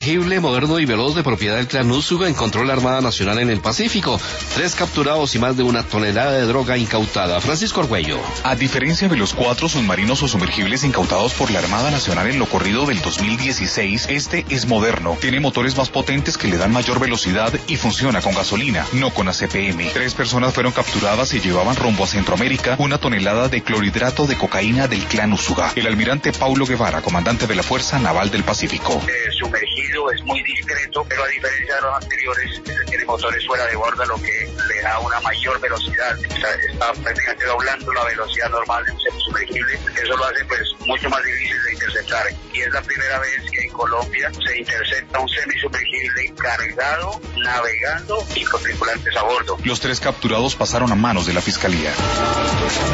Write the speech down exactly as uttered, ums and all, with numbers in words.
sumergible moderno y veloz de propiedad del clan Úsuga encontró la Armada Nacional en el Pacífico. Tres capturados y más de una tonelada de droga incautada. Francisco Argüello. A diferencia de los cuatro submarinos o sumergibles incautados por la Armada Nacional en lo corrido del dos mil dieciséis, este es moderno. Tiene motores más potentes que le dan mayor velocidad y funciona con gasolina, no con A C P M. Tres personas fueron capturadas y llevaban rumbo a Centroamérica una tonelada de clorhidrato de cocaína del clan Úsuga. El almirante Paulo Guevara, comandante de la Fuerza Naval del Pacífico. El sumergido es muy discreto, pero a diferencia de los anteriores, tiene motores fuera de borda, lo que le da una mayor velocidad. Está, está prácticamente doblando la velocidad normal de un semisumergible. Eso lo hace pues mucho más difícil de interceptar. Y es la primera vez que en Colombia se intercepta un semisumergible cargado, navegando y con tripulantes a bordo. Los tres capturados pasaron a manos de la Fiscalía.